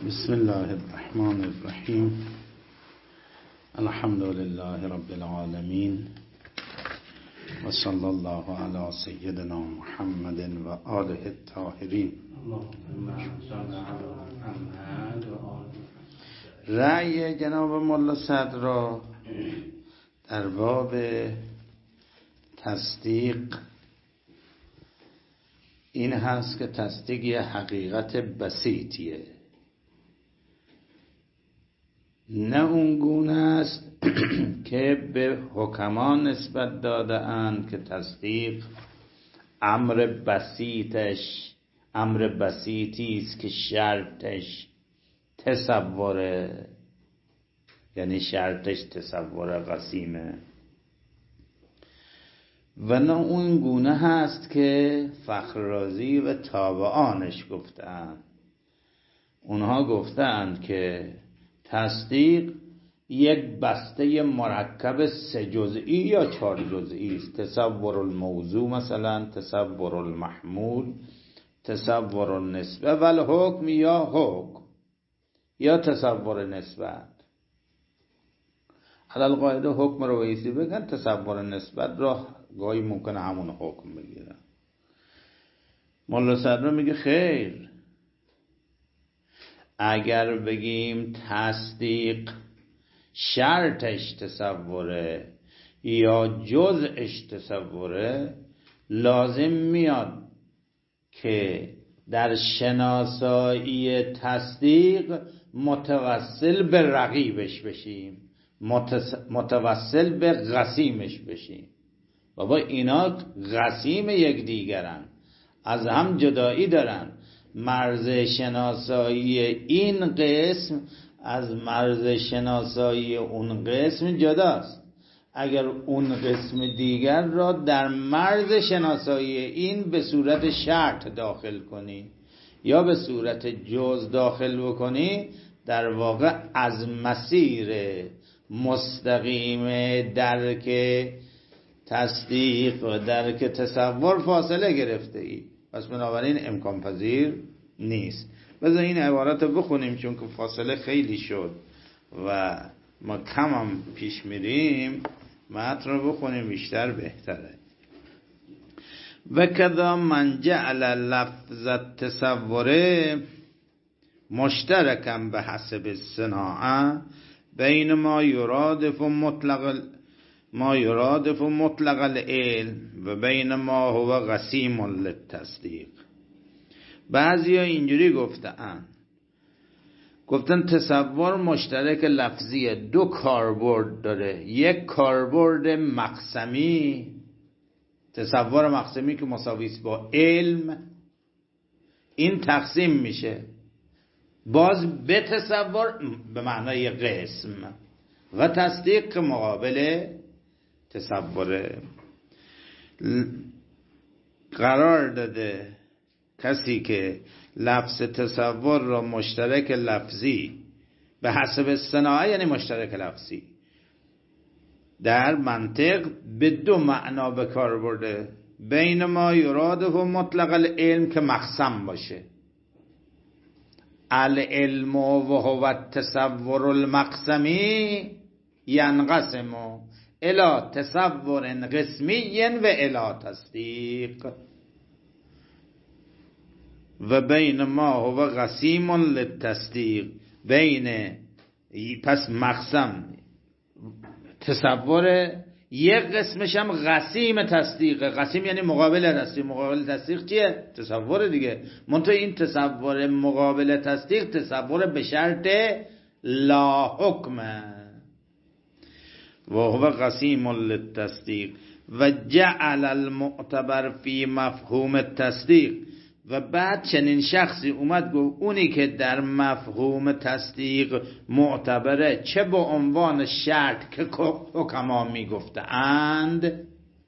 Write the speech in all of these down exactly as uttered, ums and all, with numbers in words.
بسم الله الرحمن الرحیم. الحمد لله رب العالمین و صلی الله علی سیدنا محمد و آله الطاهرین. رأی جناب ملا صدر را در باب تصدیق این هست که تصدیق یه حقیقت بسیطیه، نه اون گونه است که به حکمان نسبت داده اند که تصدیق امر بسیطش امر بسیطی است که شرطش تصوره، یعنی شرطش تصور قسیمه، و نه اون گونه هست که فخر رازی و تابعانش گفتند. اونها گفتند که تصدیق یک بسته مرکب سه جزئی یا چهار جزئی است. تصور الموضوع مثلا، تصور المحمول، تصور النسبه و الحکم یا حکم یا تصور نسبت. علال قاعده حکم رو ویسی بگن، تصور نسبت را گاهی ممکنه همون حکم بگیرن. ملا صدر میگه خیر، اگر بگیم تصدیق شرطش تصوره یا جزءش تصوره، لازم میاد که در شناسایی تصدیق متوسل به رقیبش بشیم، متوسل به قسیمش بشیم. بابا اینا قسیم یک دیگرن، از هم جدایی دارن. مرز شناسایی این قسم از مرز شناسایی اون قسم جداست. اگر اون قسم دیگر را در مرز شناسایی این به صورت شرط داخل کنی یا به صورت جز داخل بکنی، در واقع از مسیر مستقیم درک تصدیق و درک تصور فاصله گرفته ای. پس بنابراین امکان پذیر نیست. بذار این عبارت رو بخونیم چون که فاصله خیلی شد و ما کم هم پیش میریم. متن رو بخونیم بیشتر بهتره. و کذا من جعل لفظ التصور مشترکا به حسب الصناعه بین ما یرادف مطلق ما یرادف مطلق العلم و بین ما هو قسیم للتصدیق. بعضی ها اینجوری گفتن گفتن تصور مشترک لفظیه، دو کاربرد داره. یک کاربرد مقسمی، تصور مقسمی که مساوی است با علم، این تقسیم میشه باز به تصور به معنای قسم، و تصدیق مقابل تصور قرار داده. کسی که لفظ تصور را مشترک لفظی به حسب صناعه، یعنی مشترک لفظی، در منطق به دو معنا به کار برده. بین ما یراده و مطلق العلم که مقسم باشه، العلم و هو التصور المقسمی ینقسم الی تصور قسمی و الی تصدیق و بین ما هو قسیم للتصدیق. بین پس مقسم تصور یک قسمش هم قسیم تصدیق. قسیم یعنی مقابل تصدیق. مقابل تصدیق چیه؟ تصور دیگه. منتها این تصور مقابل تصدیق تصور به شرط لا حکم و هو قسیم للتصدیق و جعل المعتبر فی مفهوم التصدیق. و بعد چنین شخصی اومد گفت اونی که در مفهوم تصدیق معتبره، چه با عنوان شرط که حکما میگفتند،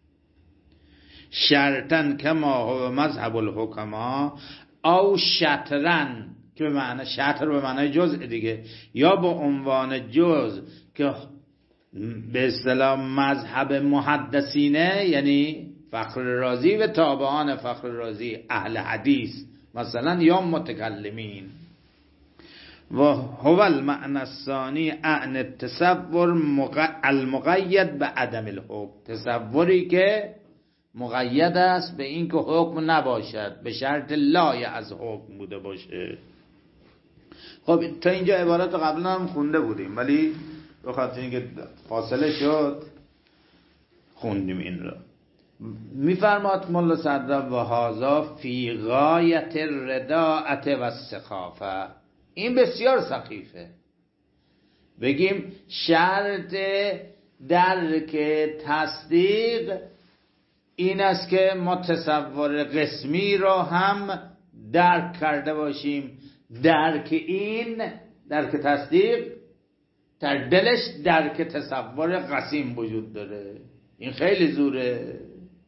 شرطن کما هو مذهب الحکما، او شطرن که به معنی شطر به معنی جزء دیگه، یا با عنوان جزء که به اصطلاح مذهب محدثینه، یعنی فخر رازی و تابعان فخر رازی اهل حدیث مثلا، یا متکلمین. و هو المعنى الثانی عن التصور المقید به عدم الحکم، تصوری که مقید است به این که حکم نباشد، به شرط لای از حکم بوده باشه. خب تا اینجا عبارات قبلا هم خونده بودیم، ولی به خاطر اینکه فاصله شد خوندیم این رو. میفرماد مولا صدر و هذا فی غایت الرداعت و السخافه، این بسیار سخیفه. بگیم شرط درک تصدیق این است که ما تصور قسمی را هم درک کرده باشیم. درک این، درک تصدیق در دلش درک تصور قسیم وجود داره. این خیلی زوره.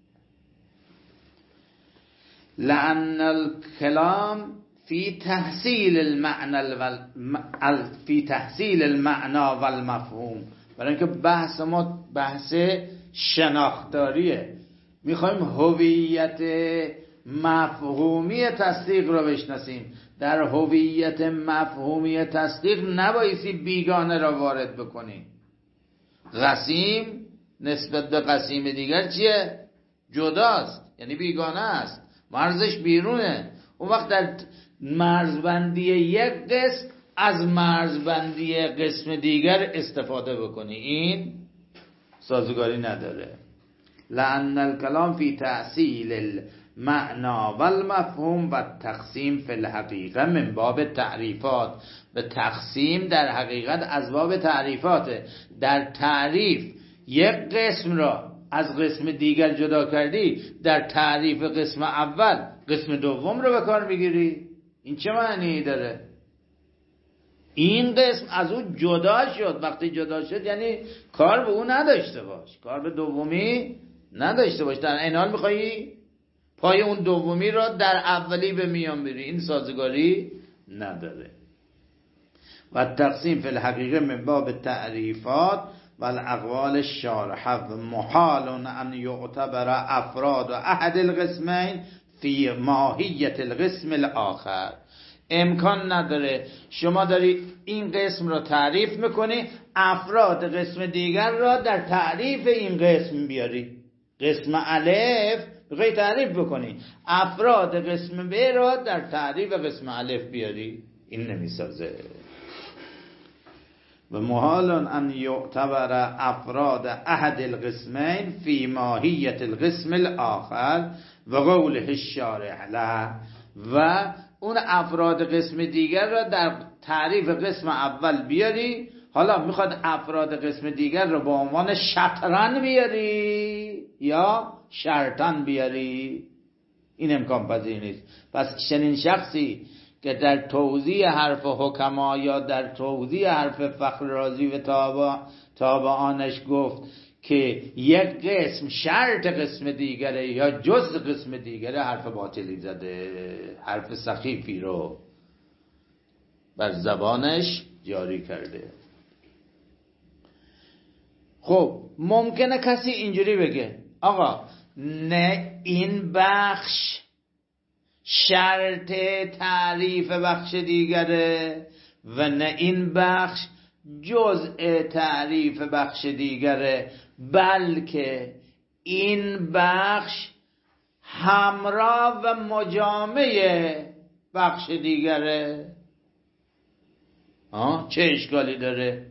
لأن الكلام فی تحصیل المعنى والم... فی تحصیل المعنى والمفهوم، برای اینکه بحث ما بحث شناختاریه، میخوایم هویت مفهومی تصدیق رو بشناسیم. در هویت مفهومی تصدیق نبایستی بیگانه را وارد بکنیم. قسیم نسبت به قسیم دیگر چیه؟ جداست، یعنی بیگانه است، مرزش بیرونه. اون وقت در مرزبندی یک قسم از مرزبندی قسم دیگر استفاده بکنی، این سازگاری نداره. لأن الكلام فی تحصیل المعنى والمفهوم و تقسیم فی الحقیقه من باب تعریفات. به تقسیم در حقیقت از باب تعریفاته. در تعریف یک قسم را از قسم دیگر جدا کردی، در تعریف قسم اول قسم دوم رو به کار میگیری. این چه معنی داره؟ این قسم از اون جدا شد. وقتی جدا شد یعنی کار به اون نداشته باش، کار به دومی نداشته باش. در این حال میخوایی پای اون دومی را در اولی به میان بری، این سازگاری نداره. و تقسیم فی الحقیقه من باب تعریفات و الاقوال الشارحه محال ان یعتبر افراد احد القسمین فی ماهیت القسم الاخر. امکان نداره شما داری این قسم را تعریف میکنی، افراد قسم دیگر را در تعریف این قسم بیاری. قسم الف بخوای تعریف بکنی، افراد قسم ب را در تعریف قسم الف بیاری، این نمیسازه. و محال ان یعتبر افراد احد القسمین فی ماهیت القسم الاخر و قوله الشارح له، و اون افراد قسم دیگر را در تعریف قسم اول بیاری. حالا میخواد افراد قسم دیگر را با عنوان شطرن بیاری یا شرطن بیاری، این امکان پذیر نیست. پس چنین شخصی که در توضیح حرف حکما یا در توضیح حرف فخر رازی و تابعانش گفت که یک قسم شرط قسم دیگره یا جز قسم دیگره، حرف باطلی زده، حرف سخیفی رو بر زبانش جاری کرده. خب ممکنه کسی اینجوری بگه آقا نه این بخش شرط تعریف بخش دیگره و نه این بخش جزء تعریف بخش دیگره، بلکه این بخش همراه و مجامع بخش دیگره. آه چه اشکالی داره؟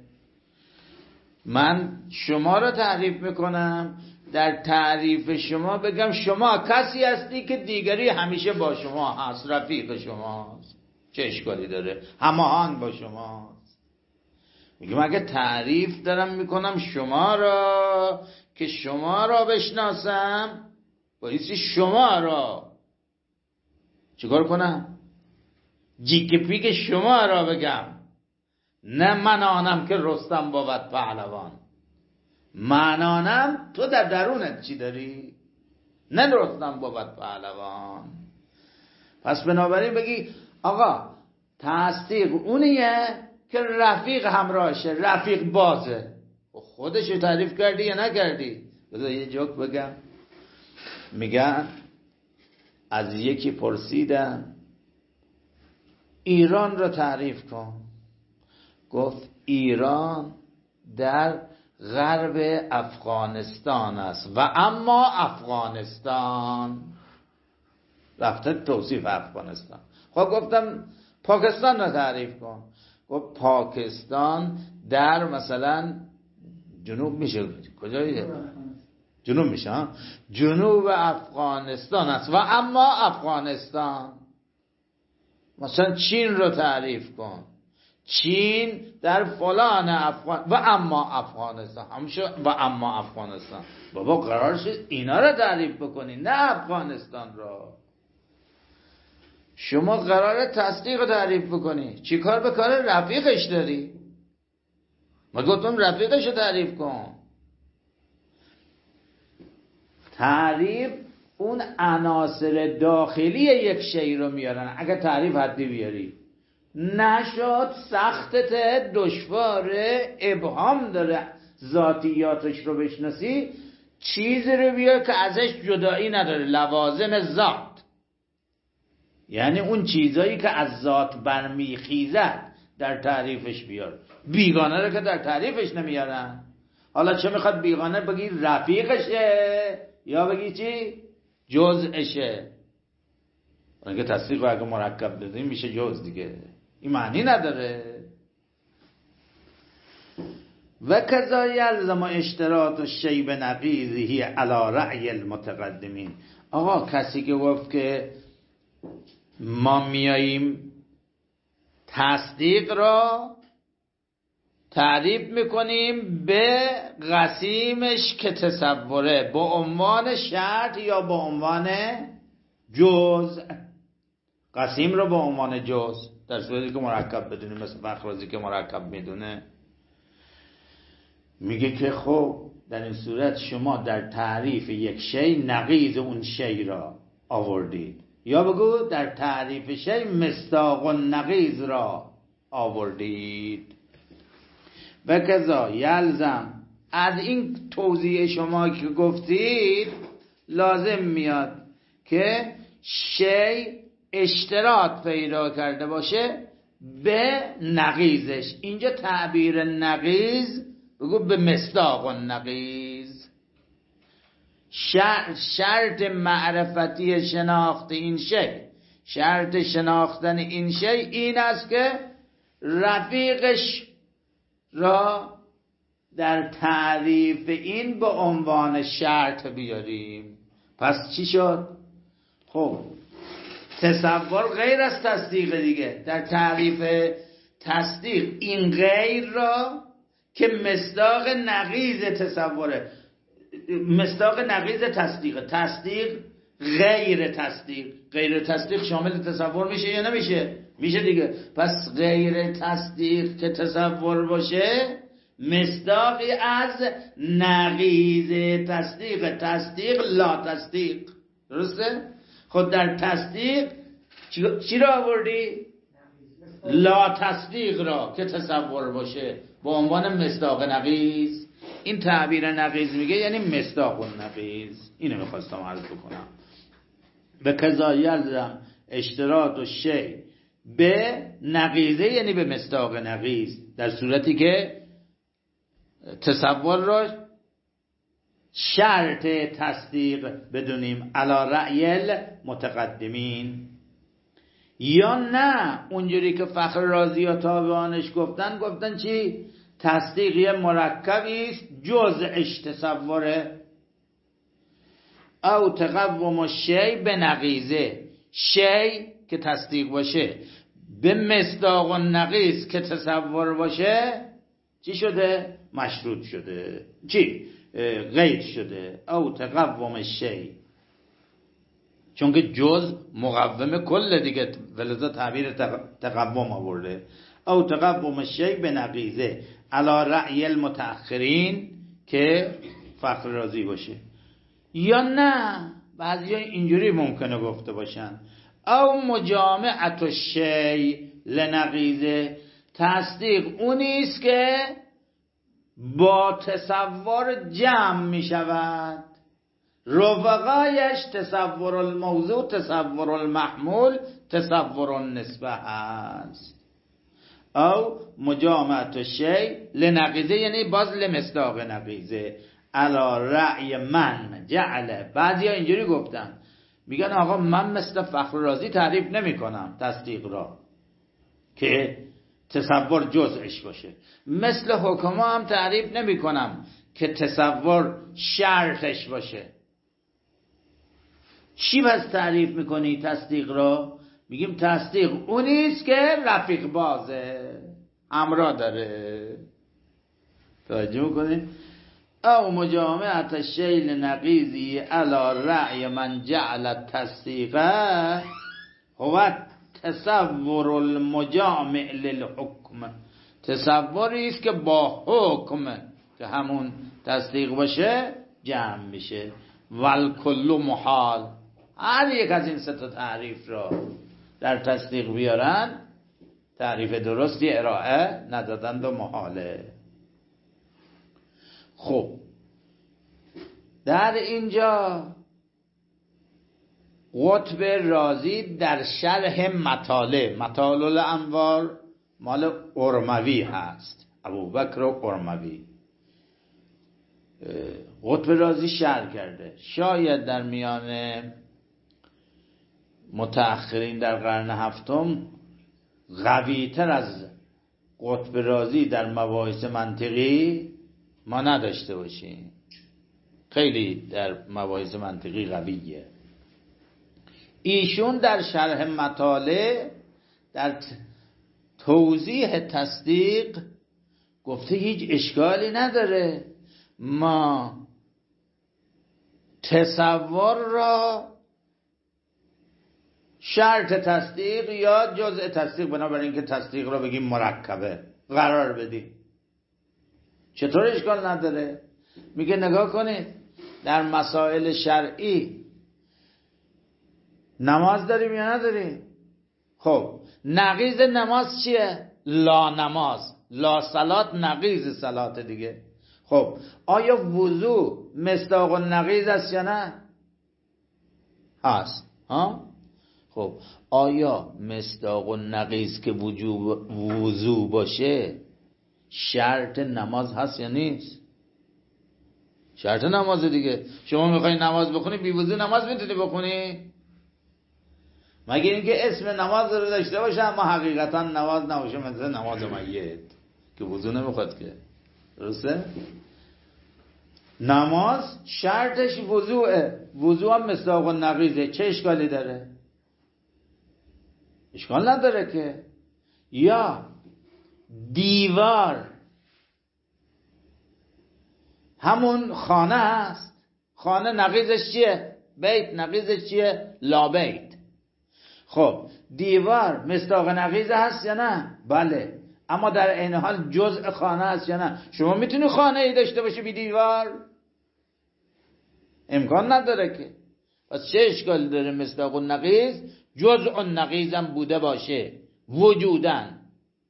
من شما را تعریف میکنم، در تعریف شما بگم شما کسی هستی که دیگری همیشه با شما هست، رفیق شماست، چه اشکالی داره؟ هماهنگ با شماست. میگم اگه تعریف دارم میکنم شما را که شما را بشناسم، بایستی شما را چیکار کنم؟ جیک پیک شما را بگم، نه من آنم که رستم بود پهلوان. من آنم تو در درونت چی داری؟ نه رستم بود پهلوان. پس بنابراین بگی آقا تصدیق اونیه که رفیق همراهشه، رفیق بازه. خودشو تعریف کردی یا نکردی؟ بذار یه جوک بگم. میگن از یکی پرسیدن ایران رو تعریف کن. گفت ایران در غرب افغانستان است و اما افغانستان، رفته توصیف افغانستان. خب گفتم پاکستان رو تعریف کن. گفت پاکستان در مثلا جنوب میشه، کجاییه؟ جنوب میشه ها؟ جنوب افغانستان است و اما افغانستان. مثلا چین رو تعریف کن، چین در فلان افغان و اما افغانستان، همشه و اما افغانستان. بابا قرار شد اینا رو تعریف بکنی نه افغانستان رو. شما قراره تصدیق رو تعریف بکنی، چی کار به کار رفیقش داری؟ ما گفتم رفیقش رو تعریف کن. تعریف اون عناصر داخلی یک شی رو میارن. اگه تعریف حدی بیاری نشد، سختت، دشواره، ابهام داره ذاتیاتش رو بشناسی، چیزی رو بیار که ازش جدایی نداره، لوازم ذات، یعنی اون چیزایی که از ذات برمیخیزد در تعریفش بیار. بیگانه رو که در تعریفش نمیارن. حالا چه میخواد بیگانه بگی رفیقشه یا بگی چی؟ جزءشه. اگه تصدیق رو اگه مرکب بدیم میشه جز دیگه، این معنی نداره. و کذا یلزم اشتراط الشیء بنقیضه علی رأی المتقدمین. آقا کسی که گفت که ما میاییم تصدیق را تعریف میکنیم به قسیمش که تصوره، با عنوان شرط یا با عنوان جزء. قسیم رو با عنوان جزء، در صورتی که مرکب بدونیم، مثل فخرازی که مرکب میدونه، میگه که خب در این صورت شما در تعریف یک شی نقیض اون شی را آوردید، یا بگو در تعریف شی مصداق و نقیض را آوردید. و کذا یلزم، از این توضیح شما که گفتید لازم میاد که شی اشتراط پیدا کرده باشه به نقیضش. اینجا تعبیر نقیض بگو به مصداق و نقیض. شرط, شرط معرفتی شناخت این شی، شرط شناختن این شی این است که رفیقش را در تعریف این به عنوان شرط بیاریم. پس چی شد؟ خب تصور غیر از تصدیق دیگه. در تعریف تصدیق این غیر را که مصداق نقیض تصوره، مصداق نقیض تصدیق، تصدیق غیر تصدیق، غیر تصدیق شامل تصور میشه یا نمیشه؟ میشه دیگه. پس غیر تصدیق که تصور باشه مصداقی از نقیض تصدیق، تصدیق لا تصدیق. درسته؟ خود در تصدیق چی را آوردی؟ لا تصدیق را که تصور باشه با عنوان مصداق نقیض. این تعبیر نقیض میگه یعنی مصداق نقیض. اینو میخواستم عرض بکنم. به کذا یلزم اشتراط و شی به نقیضه، یعنی به مصداق نقیض، در صورتی که تصور را شرط تصدیق بدونیم علی رأی متقدمین. یا نه اونجوری که فخر رازی و تابعانش گفتن، گفتن چی؟ تصدیق یه مرکبی است جزءش تصوره. او تقوم شی به نقیضه، شی که تصدیق باشه به مصداق و نقیض که تصور باشه چی شده؟ مشروط شده. چی؟ غیر شده. او تقوم شی، چون که جز مقوم کل دیگه، ولذا تعبیر تقوم آورده. او تقوم شی به نقیضه علی رأی المتأخرین که فخر رازی باشه. یا نه بعضی ها اینجوری ممکنه گفته باشن او مجامعت الشی لنقیضه، تصدیق اونیست که با تصور جمع می شود، رفقایش تصور الموضوع، تصور المحمول، تصور النسبه هست. او مجامعت شی لنقیزه، یعنی باز لمصداق نقیزه، علا رأی من جعل. بعضی ها اینجوری گفتن، میگن آقا من مثل فخر رازی تعریف نمی کنم تصدیق را که تصور جزءش باشه، مثل حکما هم تعریف نمی کنم که تصور شرطش باشه. چی بس تعریف میکنی تصدیق را؟ میگیم تصدیق اونیست که رفیق بازه، همراه داره. توجه میکنی؟ او مجامعت شیل نقیزی علا رأی من جعل تصدیقه هو تصور المجامع للحکم، تصوری است که با حکم که همون تصدیق باشه جمع میشه. والکل محال، هر یک از این سه تا تعریف را در تصدیق بیارن تعریف درستی ارائه ندادند و محاله. خب در اینجا قطب رازی در شرح مطالع، مطالع الانوار مال ارموی هست، ابوبکر ارموی، قطب رازی شرح کرده. شاید در میان متأخرین در قرن هفتم قوی تر از قطب رازی در مباحث منطقی ما نداشته باشیم، خیلی در مباحث منطقی قویه. ایشون در شرح مطالع در توضیح تصدیق گفته هیچ اشکالی نداره ما تصور را شرط تصدیق یا جزء تصدیق، بنابراین اینکه تصدیق را بگیم مرکبه قرار بدیم. چطور اشکال نداره؟ میگه نگاه کنید در مسائل شرعی نماز داریم یا نداریم؟ خب نقیض نماز چیه؟ لا نماز، لا صلات نقیض صلات دیگه. خب آیا وضو مصداق النقیض است یا نه؟ هست. ها؟ خب آیا مصداق النقیض که وجوب وضو باشه شرط نماز هست یا نیست؟ شرط نماز دیگه. شما میخوای نماز بخونی بی وضو نماز میتونی بخونی؟ مگر اینکه اسم نماز رو داشته باشه اما حقیقتا نماز نباشه، مثل نماز میت که وضو نمیخواد که. درسته؟ نماز شرطش وضوعه، وضو هم مصداق النقیضه، چه اشکالی داره؟ اشکال نداره که. یا دیوار همون خانه هست، خانه نقیضش چیه؟ بیت نقیضش چیه؟ لا بیت. خب دیوار مصداق نقیض هست یا نه؟ بله، اما در عین حال جزء خانه هست یا نه؟ شما میتونی خانه ای داشته باشی بی دیوار؟ امکان نداره که. پس چه اشکالی داره مصداق النقیض جزء النقیض هم بوده باشه وجودن؟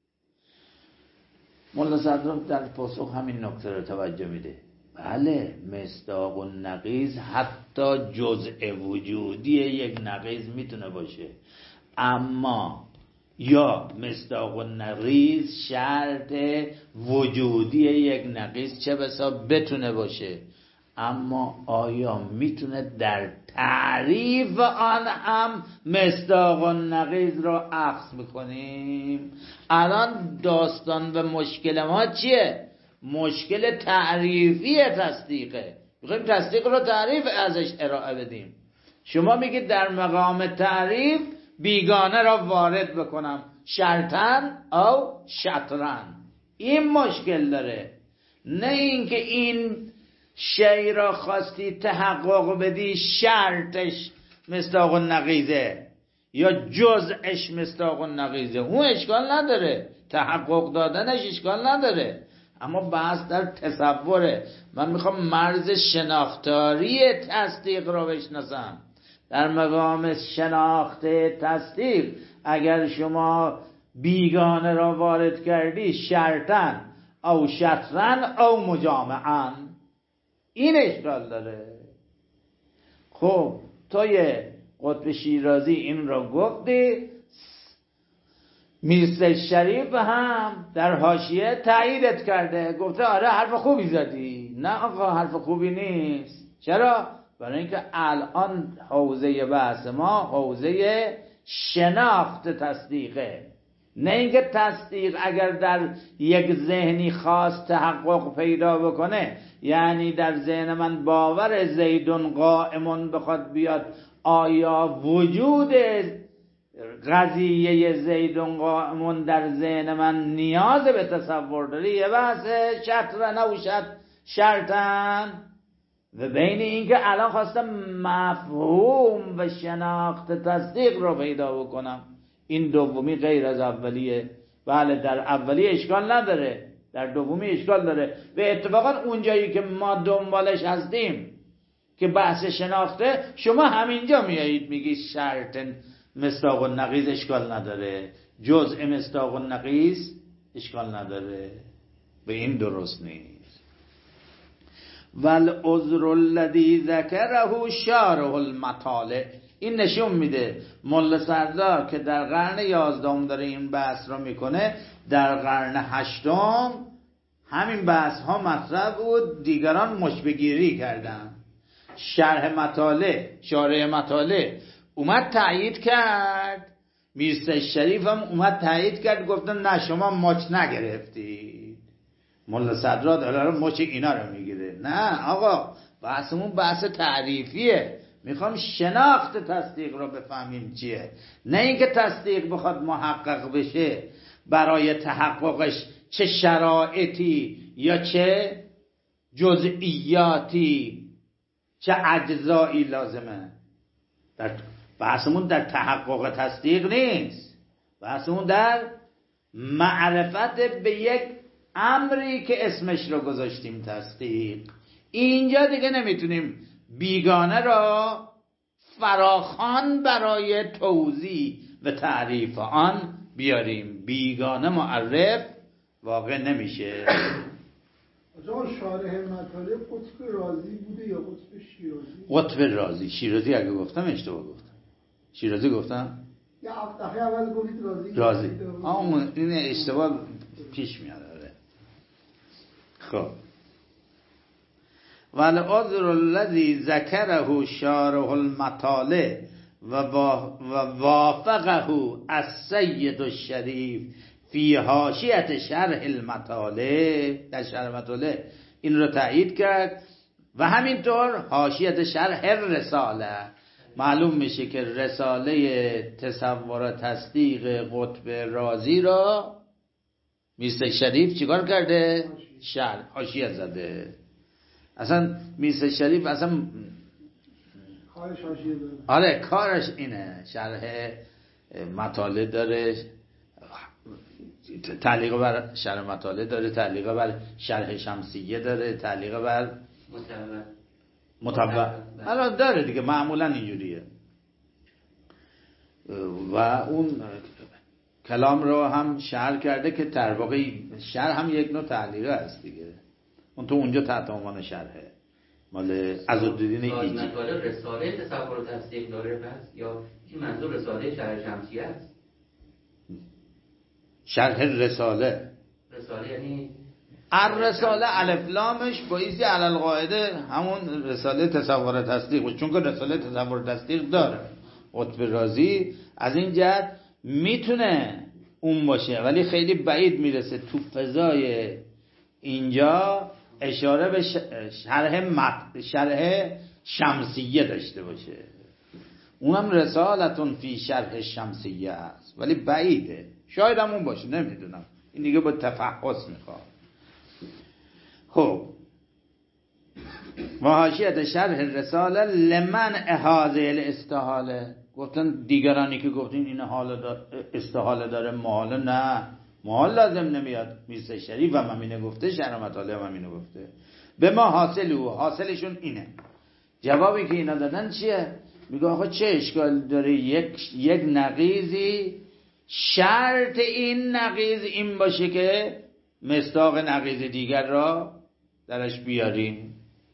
مولا صدرم در پاسخ همین نکته رو توجه میده. بله مصداق النقیض حتی جزء وجودی یک نقیض میتونه باشه، اما یا مصداق النقیض شرط وجودی یک نقیض چه بسا بتونه باشه، اما آیا میتونه در تعریف آن هم مصداق النقیض را اخذ بکنیم؟ الان داستان و مشکل ما چیه؟ مشکل تعریفی تصدیقه. میخوایم تصدیق را تعریف ازش ارائه بدیم. شما میگید در مقام تعریف بیگانه را وارد بکنم شرطن او شطرن. این مشکل داره، نه اینکه این شی را خواستی تحقق بدی شرطش مصداق النقیضه یا جزءش مصداق النقیضه. اون اشکال نداره، تحقق دادنش اشکال نداره، اما بحث در تصوره. من میخوام مرز شناختاری تصدیق را بشناسم. در مقام شناخت تصدیق اگر شما بیگانه را وارد کردی شرطن او شطرن او مجامعن، این اشکال داره. خب توی قطب شیرازی این را گفتی، میرزا شریف هم در حاشیه تاییدت کرده، گفته آره حرف خوبی زدی. نه آقا حرف خوبی نیست. چرا؟ برای اینکه الان حوزه بحث ما حوزه شناخت تصدیقه، نه اینکه تصدیق اگر در یک ذهنی خاص تحقق پیدا بکنه، یعنی در ذهن من باور زیدون قائمون بخواد بیاد، آیا وجود قضیه زیدون قائمون در ذهن من نیاز به تصور داره؟ یه بحث شرط و نوشت شرطن. و بین این که الان خواستم مفهوم و شناخت تصدیق رو پیدا بکنم، این دومی غیر از اولیه. بله در اولیه اشکال نداره، در دومی اشکال داره. به اتفاقا اونجایی که ما دنبالش هستیم که بحث شناخته، شما همینجا میایید میگی شرط مصداق النقیض اشکال نداره، جزء مصداق النقیض اشکال نداره. به این درست نیست. والعذر الذی ذکره شارح المطالع، این نشون میده ملا سردار که در قرن یازدهم داره این بحث رو میکنه، در قرن هشتم همین بحث ها مطرح بود، دیگران مشبگیری کردن. شرح مطالع، شارح مطالع اومد تایید کرد، میرزا شریف هم اومد تایید کرد، گفتن نه شما مچ نگرفتید. ملا صدرا داره مچ اینا رو میگیره. نه آقا، بحثمون بحث تعریفیه، میخوام شناخت تصدیق رو بفهمیم چیه، نه اینکه تصدیق بخواد محقق بشه برای تحققش چه شرایطی یا چه جزئیاتی چه اجزایی لازمه. در بحثمون در تحقق تصدیق نیست، بحثمون در معرفت به یک امری که اسمش رو گذاشتیم تصدیق. اینجا دیگه نمیتونیم بیگانه را فراخوان برای توضیح و تعریف آن بیاریم، بیگانه معرف واقع نمیشه. آقا شارح مطالب قطب رازی بوده یا قطب شیرازی؟ قطب رازی. شیرازی اگه گفتم اشتباه گفتم. شیرازی گفتم؟ یا دفعه اول گفتید رازی. رازی. آه این اشتباه پیش میاد. خب والعذر الذی ذکره شارح المطالع و وافقه السید الشریف فی حاشیه شرح المطالع، در شرح مطالع این رو تایید کرد. و همینطور حاشیه شرح الرساله. معلوم میشه که رساله تصور و تصدیق قطب رازی را میرزا شریف چیکار کرده؟ شرح حاشیه زده. اصلا میرزا شریف اصلا کارش حاشیه داره. آره کارش اینه، شرح مطالع داره، تعلیق بر شرح مطالع داره، تعلیق بر شرح شمسیه داره، تعلیق بر متبع الان داره دیگه، معمولا اینجوریه. و اون کلام رو هم شرح کرده که در واقع شرح هم یک نوع تعلیقه است دیگه. اون تو اونجا تحت عنوان شرحه مال عزالدین ایجی. رساله تصور و تصدیق داره بس، یا این منظور رساله شرح شمسیه است؟ شرح رساله رساله یعنی الرساله الف لامش بایزی علل قاعده همون رساله تصور و تصدیق، چون که رساله تصور و تصدیق داره قطب رازی. از این جهت میتونه اون باشه، ولی خیلی بعید میرسه تو فضای اینجا اشاره به شرح مط... شرح شمسیه داشته باشه. اونم رسالتون فی شرح شمسیه است، ولی بعیده، شاید هم اون باشه، نمیدونم، این دیگه با تفحص میخواد. خب و حاشیه شرح رساله لمن احاظه الاستحاله، گفتن دیگرانی که گفتین این حال دار استحاله داره، محاله نه، محال لازم نمیاد. میرزا شریف هم همینه گفته، شرح مطالع هم همینه گفته. به ما حاصل او، حاصلشون اینه. جوابی که اینا دادن چیه؟ میگه آقا چه اشکال داره یک یک نقیضی شرط این نقیض این باشه که مصداق نقیض دیگر را درش بیاریم،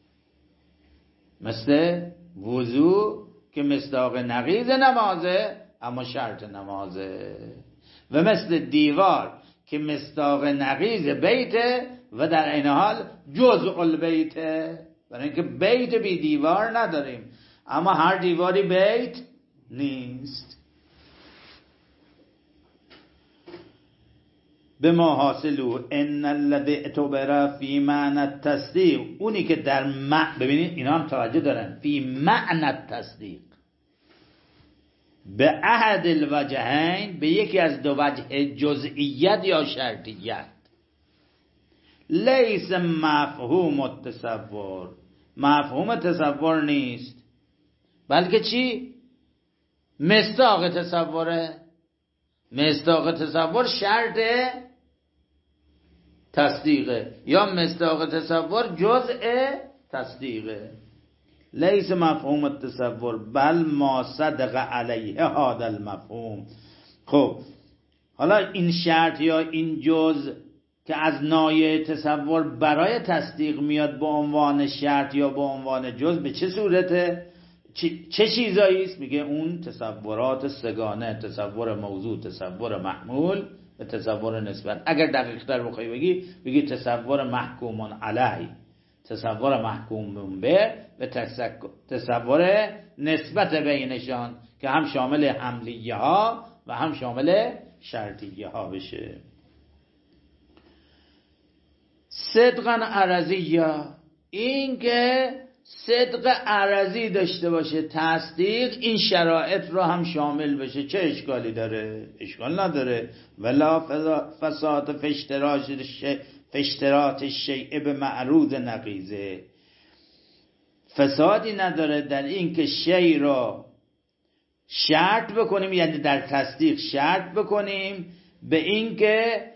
مثل وضو که مصداق نقیض نمازه اما شرط نمازه. و مثل دیوار که مصداق نقیض بیته و در این حال جزء البیته، برای اینکه بیت بی دیوار نداریم، اما هر دیواری بیت نیست. به ما حاصلو ان الذی اعتبر فی معنی التصدیق، اونی که در معنی، ببینید اینا هم توجه دارن، فی معنی التصدیق به احد الوجهین، به یکی از دو وجه جزئیت یا شرطیت، لیس مفهوم التصور، مفهوم تصور نیست، بلکه چی؟ مصداق تصوره. مصداق تصور شرط تصدیقه یا مصداق تصور جزء تصدیقه. لیس مفهوم التصور بل ما صدق علیه هذا المفهوم. خب حالا این شرط یا این جزء که از نایه تصور برای تصدیق میاد به عنوان شرط یا به عنوان جزء، به چه صورته؟ چه چیزایی است؟ میگه اون تصورات سگانه، تصور موضوع، تصور محمول و تصور نسبت. اگر دقیق تر بخوای بگی بگی تصور محکومون علی، تصور محکوم به و تصور نسبت بینشان که هم شامل حملیه ها و هم شامل شرطیه ها بشه. صدقا عرضیه، این که صدق عرضی داشته باشه تصدیق، این شرایط رو هم شامل بشه، چه اشکالی داره؟ اشکال نداره. ولا فساد فاشتراط الشیء به معروض نقیضه، فسادی نداره در این که شیء رو شرط بکنیم، یعنی در تصدیق شرط بکنیم به این که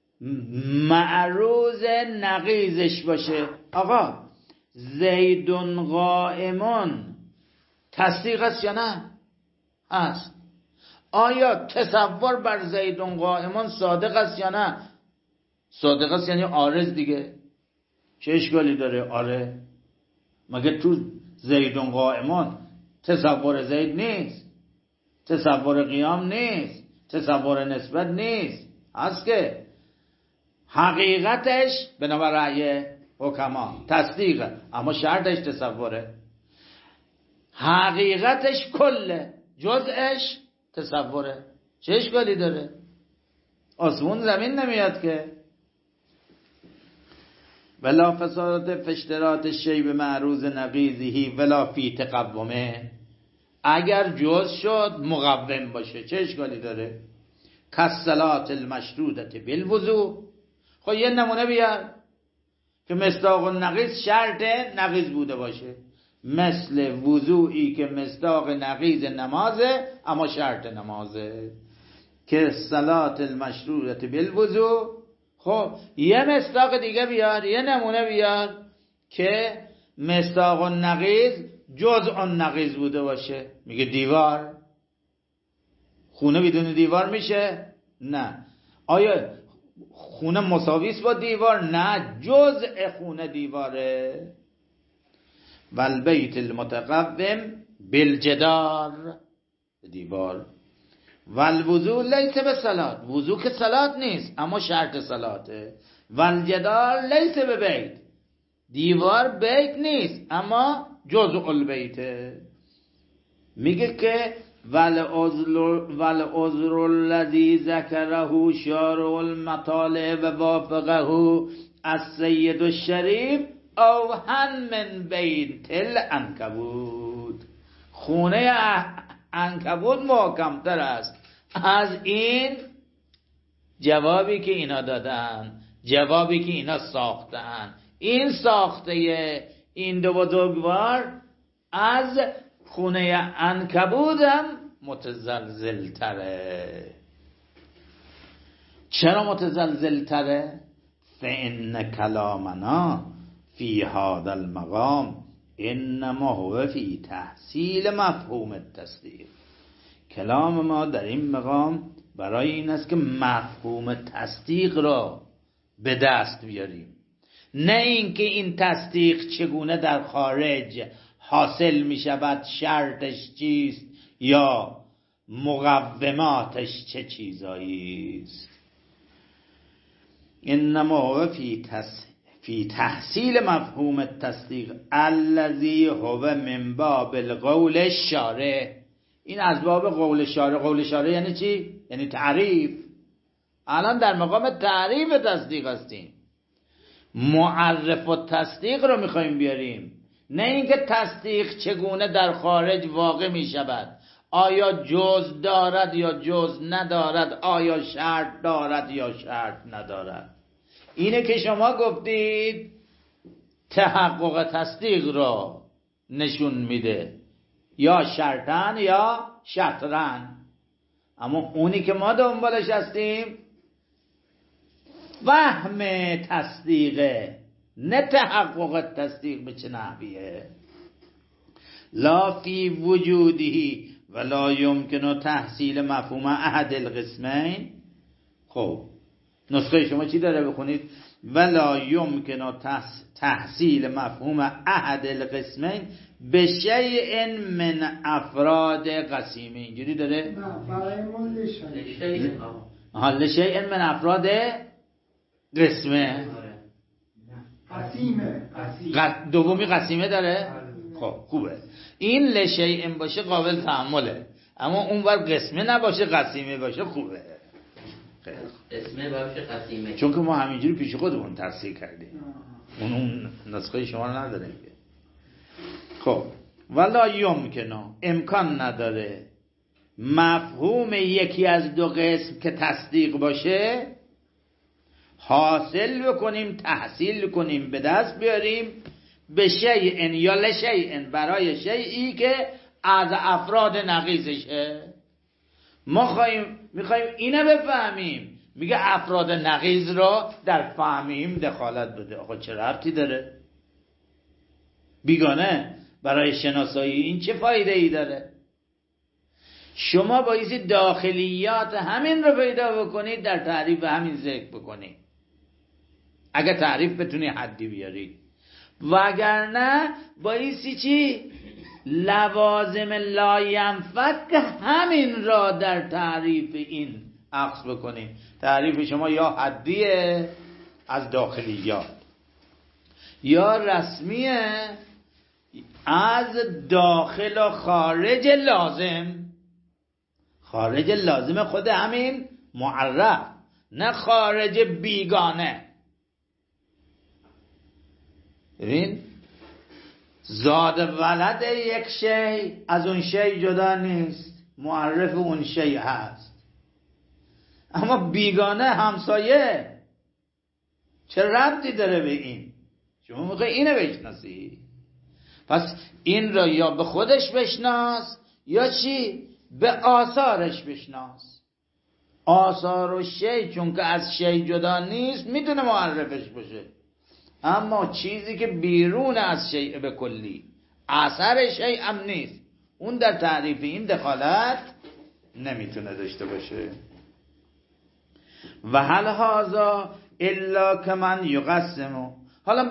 معروض نقیضش باشه. آقا زیدون قائمون تصدیق است یا نه؟ هست. آیا تصور بر زیدون قائمون صادق است یا نه؟ صادق است، یعنی عارض دیگه، چه اشکالی داره؟ آره، مگه تو زیدون قائمون تصور زید نیست؟ تصور قیام نیست؟ تصور نسبت نیست؟ هست که حقیقتش بنابر رأی حکما تصدیقه، اما شرطش تصوره. حقیقتش کله، جزءش تصوره، چه اشکالی داره؟ آسمون زمین نمیاد که. ولا فساد فاشتراط الشیء بمعروض نقیضه ولا فی تقومه، اگر جز شد مقوم باشه، چه اشکالی داره؟ کالصلاة المشروطة بالوضوء. خب یه نمونه بیار که مصداق النقیض شرط نقیض بوده باشه، مثل وضوئی که مصداق نقیض نمازه اما شرط نمازه، که صلاة المشروطة بالوضوء. خب یه مصداق دیگه بیار، یه نمونه بیار که مصداق النقیض جزء النقیض بوده باشه. میگه دیوار، خونه بدون دیوار میشه؟ نه. آیا خونه مساوی است با دیوار؟ نه، جزء خونه دیواره. والبیت المتقوم بالجدار، دیوار. والوضوء لیس بصلاة، وضوء که صلات نیست اما شرط صلاته. والجدار لیس ببیت، دیوار بیت نیست اما جزء البیته. میگه که والعذر الذی ذکره شارع المطالع و وافقه السید الشریف اوهن من بیت العنکبوت، خونه عنکبوت محکمتر است از این جوابی که اینا دادن، جوابی که اینا ساختن. این ساخته این دو بزرگوار از خونه عنکبوت هم متزلزل تره. چرا متزلزل تره؟ فإن کلامنا فی هذا المقام انما هو فی تحصیل مفهوم التصدیق. کلام ما در این مقام برای این است که مفهوم تصدیق را به دست بیاریم، نه اینکه این تصدیق چگونه در خارج حاصل می شود، شرطش چیست یا مقوماتش چه چیزایی است. انما هو فی تس فی تحصیل مفهوم التصدیق الذی هو من باب القول الشارع. این از باب قول شارع. قول شارع یعنی چی؟ یعنی تعریف. الان در مقام تعریف تصدیق هستیم. معرف و تصدیق رو میخوایم بیاریم، نه اینکه تصدیق چگونه در خارج واقع میشود، آیا جز دارد یا جز ندارد، آیا شرط دارد یا شرط ندارد. اینه که شما گفتید تحقق تصدیق رو نشون میده، یا شرطن یا شطرن. اما اونی که ما دنبالش هستیم وهم تصدیقه، نه تحقق تصدیق به چه نحویه. لا فی وجودی ولا یمکن تحصیل مفهوم احد القسمین. خب نسخه شما چی داره بخونید؟ ولا یمکن تحصیل مفهوم احد القسمین به شیء من افراد قسیمه. اینجوری داره؟ نه برای ما لشیء. ها لشیء من افراد قسمه. قسیمه. ق... دومی قسیمه داره؟ خب خوبه. این لشیء باشه قابل تحمله، اما اون ور قسمه نباشه قسیمه باشه خوبه. قسمه باشه قسیمه، چون که ما همینجوری پیش خودمون تفسیر کردیم، اون اون نسخه شما رو نداریم. خب ولا یمکنه، امکان نداره مفهوم یکی از دو قسم که تصدیق باشه حاصل بکنیم، تحصیل کنیم، به دست بیاریم به شیء یا لشیء، برای شیئی که از افراد نقیضشه. ما خواهیم میخوایم اینو بفهمیم، میگه افراد نقیض را در فهمیم دخالت بده. آقا چه ربطی داره؟ بیگانه برای شناسایی این چه فایده ای داره؟ شما بایستی داخلیات همین رو پیدا بکنید، در تعریف همین ذکر بکنید، اگه تعریف بتونی حدی بیارید. وگرنه بایستی چی؟ لوازم لاینفک همین را در تعریف این عکس بکنید. تعریف شما یا حدیه از داخلیات، یا رسمیه از داخل و خارج لازم. خارج لازم خود همین معرف، نه خارج بیگانه. ببین زاد ولد یک شی از اون شی جدا نیست، معرف اون شی هست، اما بیگانه همسایه چه ربطی داره به این؟ شما میخوای اینو بشناسی، پس این را یا به خودش بشناس یا چی؟ به آثارش بشناس. آثار و شی چون که از شی جدا نیست میتونه معرفش باشه، اما چیزی که بیرون از شیء به کلی اثر شیء هم نیست، اون در تعریف این دخالت نمیتونه داشته باشه. و هل هذا الا کمن یقسم. حالا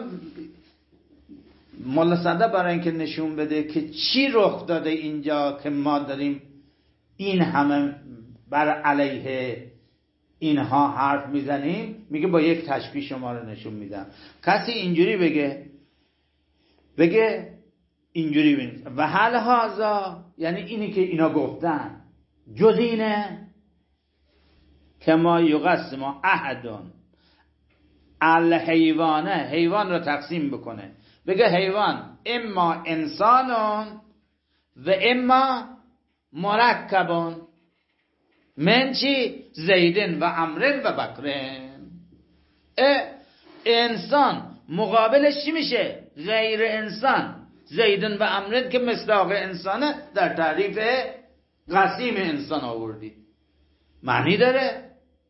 مولا صدر برای اینکه نشون بده که چی رخ داده اینجا که ما داریم این همه بر علیه اینها حرف میزنیم، میگه با یک تشبیه شما رو نشون میدم. کسی اینجوری بگه بگه اینجوری بینید و هل هذا، یعنی اینی که اینا گفتن جز اینه که ما یقسم احدون الحیوانه، حیوان رو تقسیم بکنه، بگه حیوان اما انسانون و اما مرکبون من چی؟ زیدن و عمرن و بکرن. انسان مقابلش چی میشه؟ غیر انسان. زیدن و عمرن که مصداق انسانه در تعریف قسیم انسان آوردی. معنی داره؟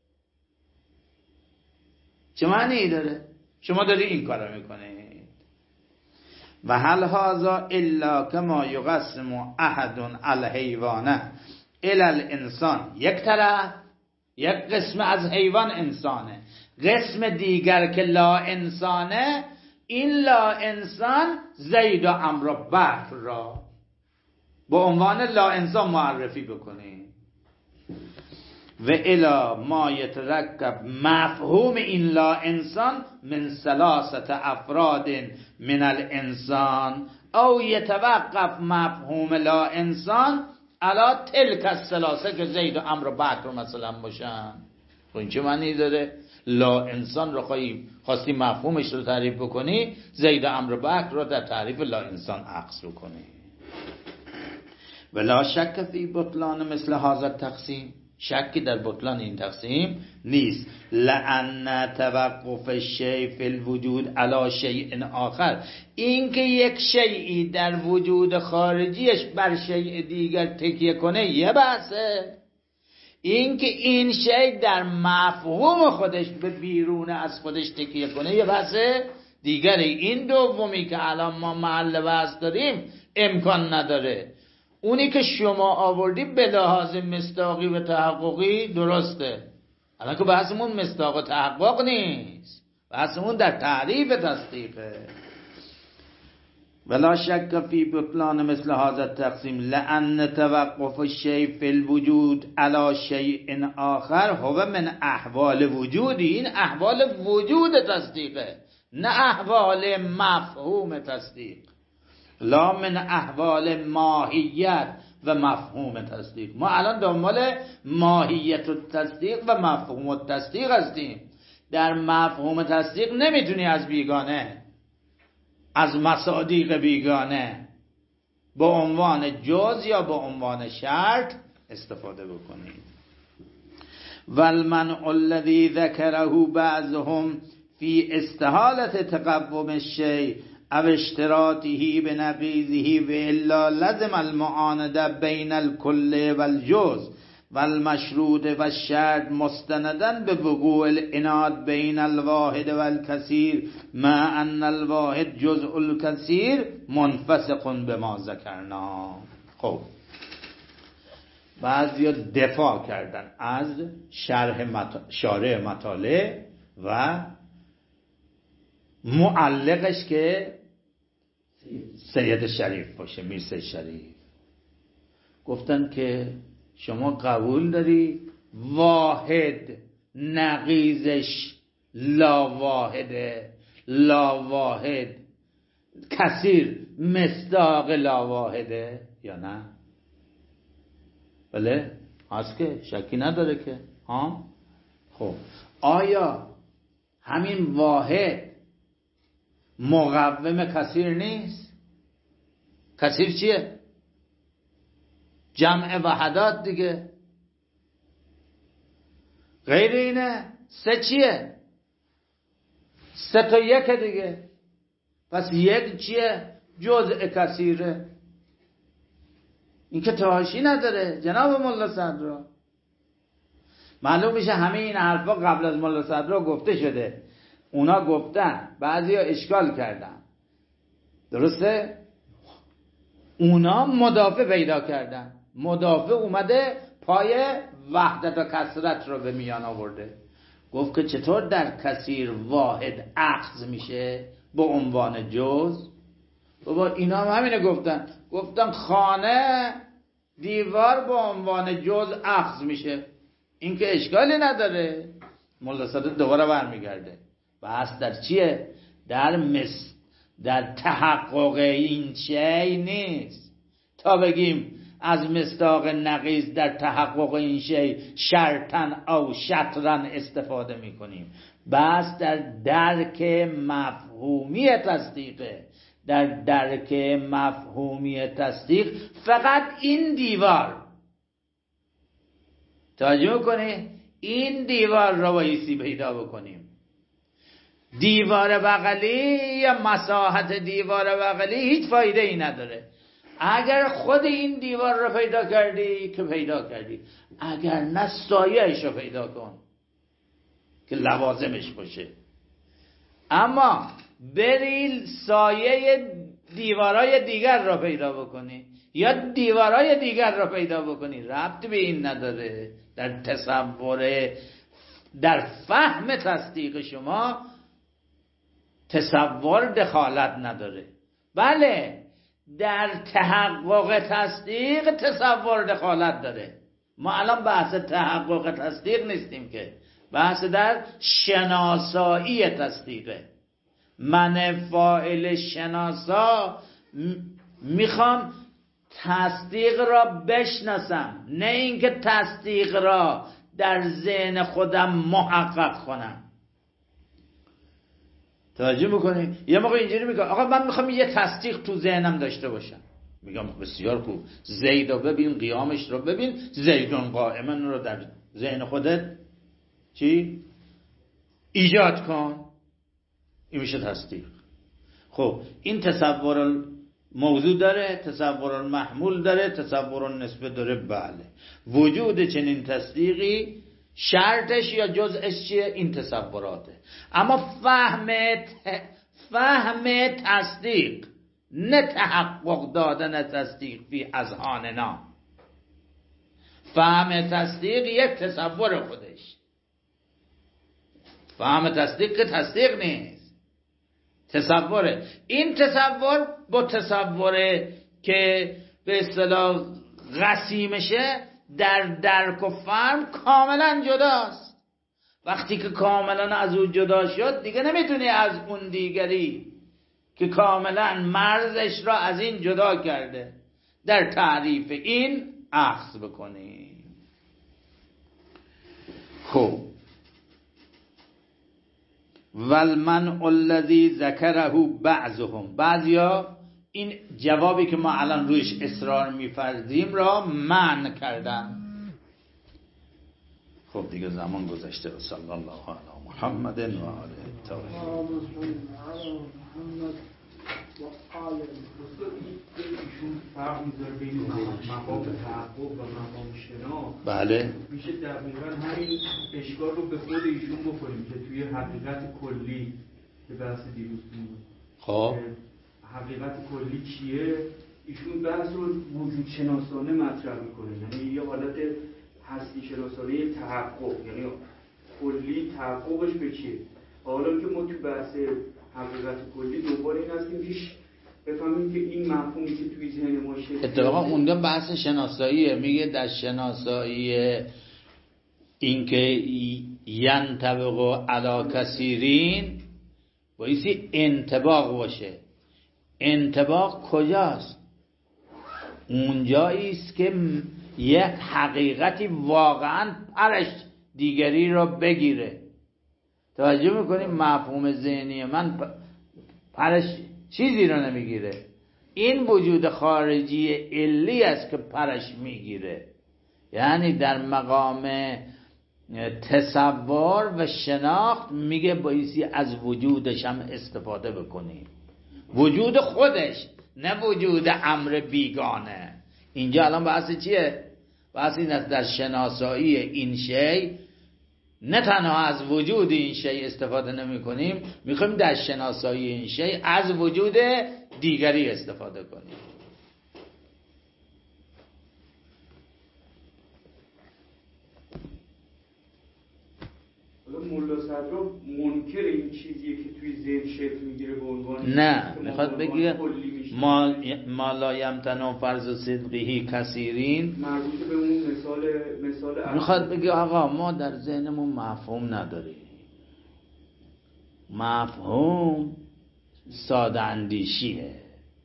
چه معنی داره؟ شما داری این کارو میکنید. و هل هذا الا کما یقسم احد الحیوانه الی الانسان. یک طرف یک قسم از حیوان انسانه، قسم دیگر که لا انسانه، این لا انسان زید و عمرو و بکر را با عنوان لا انسان معرفی بکنید. و الی ما یترکب مفهوم این لا انسان من ثلاثه افراد من الانسان او یتوقف مفهوم لا انسان علی تلک الثلاثه که زید و عمرو و بکر مثلا باشن. خب این چه معنی داره؟ لا انسان رو خواهی خواستی مفهومش رو تعریف بکنی، زید و عمرو و بکر رو در تعریف لا انسان عکس بکنی. ولا شک فی بطلان مثل هذا التقسیم، شکی در بطلان این تقسیم نیست. لأن توقف الشیء فی الوجود علی شیء آخر، این که یک شیئی در وجود خارجیش بر شیء دیگر تکیه کنه یه بحثه، این که این شیء در مفهوم خودش به بیرون از خودش تکیه کنه یه بحثه دیگره. این دومی که الان ما محل بحث داریم امکان نداره. اونی که شما آوردی به لحاظ مصداقی و تحققی درسته، الان که بحثمون مصداق و تحقق نیست، بحثمون در تعریف تصدیقه. ولا شک فی بطلان مثل هذا التقسیم لأن توقف الشیء فی الوجود علی شیء آخر هو من احوال وجودی، این احوال وجود تصدیقه نه احوال مفهوم تصدیق، لا من احوال ماهیت و مفهوم تصدیق. ما الان دنبال ماهیت و تصدیق و مفهوم و تصدیق هستیم. در مفهوم تصدیق نمیتونی از بیگانه، از مصادیق بیگانه با عنوان جز یا با عنوان شرط استفاده بکنی. والمنع الذي ذكره بعضهم في استحالة تقوم الشيء او اشتراطه بنقیضه و الا لزم المعانده بین الکل والجز والمشروط والشرط مستندا به وقوع الاناد بین الواحد والکثیر مع ان الواحد جزء الکثیر منفسق بما ذکرنا. خب بعضیا دفاع کردن از شرح مط... شارح مطالع و معلقش که سید شریف باشه، میر سید شریف، گفتن که شما قبول داری واحد نقیزش لا واحده، لا واحد کثیر مصداق لا واحده یا نه؟ بله هست که شکی نداره که ها. خب آیا همین واحد مقوم کثیر نیست؟ کثیر چیه؟ جمع وحدات دیگه. غیر اینه سه چیه؟ سه تا یک دیگه. پس یک چیه؟ جزء کثیره. این که تحاشی نداره جناب ملا صدرا. معلوم میشه همه این حرفا قبل از ملا صدرا گفته شده، اونا گفتن، بعضی ها اشکال کردن، درسته؟ اونا مدافع پیدا کردن، مدافع اومده پای وحدت و کثرت رو به میان آورده، گفت که چطور در کثیر واحد اخذ میشه به عنوان جز. بابا اینا هم همینه گفتن، گفتن خانه دیوار به عنوان جز اخذ میشه، این که اشکالی نداره. ملا صدر دوباره برمیگرده، بحث در چیه؟ در مس در تحقق این شی نیست تا بگیم از مصداق نقیض در تحقق این شی شرطن او شطرن استفاده میکنیم. بحث در درک مفهومی تصدیقه. در درک مفهومی تصدیق فقط این دیوار، توجه کنی، این دیوار رو بایستی پیدا بکنیم. دیوار بغلی یا مساحت دیوار بغلی هیچ فایده ای نداره. اگر خود این دیوار رو پیدا کردی که پیدا کردی، اگر نه سایه‌اش رو پیدا کن که لوازمش باشه. اما بری سایه دیوارای دیگر رو پیدا بکنی یا دیوارای دیگر رو پیدا بکنی، ربط به این نداره. در تصور، در فهم تصدیق شما تصور دخالت نداره. بله در تحقق تصدیق تصور دخالت داره. ما الان بحث تحقق تصدیق نیستیم که، بحث در شناسایی تصدیقه. من فاعل شناسا میخوام تصدیق را بشناسم، نه اینکه تصدیق را در ذهن خودم محقق کنم. توجه میکنی؟ یه موقع اینجوری میگه آقا من میخوام یه تصدیق تو ذهنم داشته باشم. میگم بسیار خوب، زید رو ببین، قیامش رو ببین، زیدون قائمن رو در ذهن خودت چی؟ ایجاد کن. این میشه تصدیق. خب این تصور موضوع داره، تصور محمول داره، تصور نسبه داره. بله، وجود چنین تصدیقی شرطش یا جزءش چیه؟ این تصوراته. اما فهم فهم تصدیق، نه تحقق دادن تصدیق فی اذهاننا. فهم تصدیق یک تصور خودش، فهم تصدیق که تصدیق نیست، تصوره. این تصور با تصوره که به اصطلاح قسیمشه در درک و فهم کاملا جداست. وقتی که کاملا از اون جدا شد دیگه نمیتونی از اون دیگری که کاملا مرزش را از این جدا کرده در تعریف این اخذ بکنی. خب والمنع الذی ذکره بعضهم، بعضیا این جوابی که ما الان روش اصرار می‌فرماییم را منع کردن. خب دیگه زمان گذشته. صلی الله علی محمد و آله الطاهرین. ایشون فرق میذاره بین مقام تحقق و مقام شناخت. بله، میشه دقیقا همین اشکال رو به خود ایشون بکنیم که توی حقیقت کلی که بحث دیروز بود، خب حقیقت کلی چیه؟ ایشون بحث رو وجود شناسانه مطرح میکنه، یعنی یه حالت هستی شناسانه تحقق، یعنی کلی تحققش به چیه؟ حالا که ما تو بحث حقیقت کلی دوباره این هستیم که بفهمیم که این مفهومی که توی ذهن ما شکل اتفاقا اونجا بحث شناساییه. میگه در شناسایی اینکه ینطبق علی کثیرین بایستی انطباق باشه. انطباق کجاست؟ اونجایی است که یک حقیقتی واقعا پرش دیگری را بگیره. توجه میکنیم مفهوم ذهنی من پرش چیزی رو نمیگیره. این وجود خارجی علی است که پرش میگیره. یعنی در مقام تصور و شناخت میگه بایستی از وجودش هم استفاده بکنیم، وجود خودش، نه وجود امر بیگانه. اینجا الان بحث چیه؟ بحث این است در شناسایی این شی نه تنها از وجود این شی استفاده نمی کنیم، میخوایم در شناسایی این شی از وجود دیگری استفاده کنیم. مولا صدرا منکر این چیزیه که توی ذهن شکل میگیره به عنوان نه، میخواد بگه ما ما لا یمتنع فرض صدقه کثیرین، مربوط به اون مثال مثال میخواد بگه آقا ما در ذهنمون مفهوم نداریم. مفهوم ساده اندیشیه.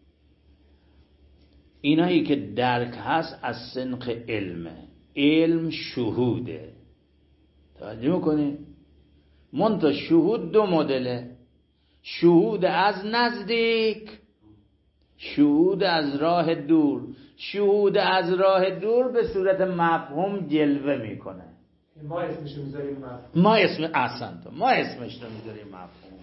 اینایی که درک هست از سنخ علمه. علم شهوده. توجه میکنی؟ منتها شهود دو مدله: شهود از نزدیک، شهود از راه دور. شهود از راه دور به صورت مفهوم جلوه میکنه. ما اسمش رو میذاریم مفهوم. ما اسم احسن تو ما اسمش رو میذاریم مفهوم.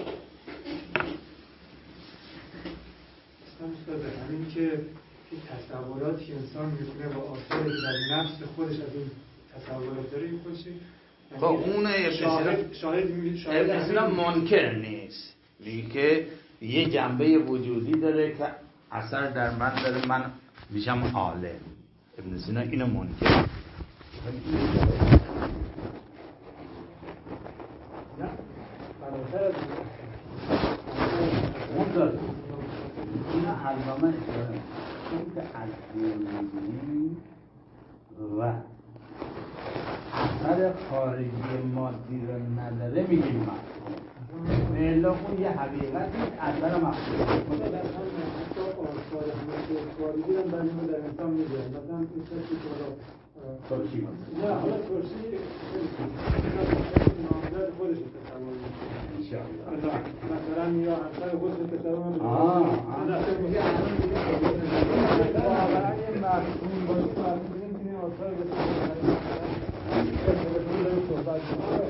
استاد همین که که تصوراتی انسان میکنه با آثاری که در نفس خودش از این تصورات داره خودشه. خب اونه شاهد شاهد شاهد اصلا منکر نیست، میگه که یه جنبه وجودی داره که اثر در من داره، من میشم عالم. ابن سینا اینو منکر نه فراتر از اون داره. اینا علامه داره که از وجودی و خارجی مادی رو نداره میگیم مفهوم. الا اون یه حقیقتی اثر مفهوم. مثلا در هم حتی آثار همه خارجی هم در این در انسان میگیرن. مثلا این کسی که حالا ترشی مثلا نه حالا ترشی نامزد خودش تصور میکنه. مثلا یا همسر خودش تصور میکنه. آه مثلا میگه الان میگه واقعا یه مفهوم باشه، می‌بینیم آثار بسیار صحبت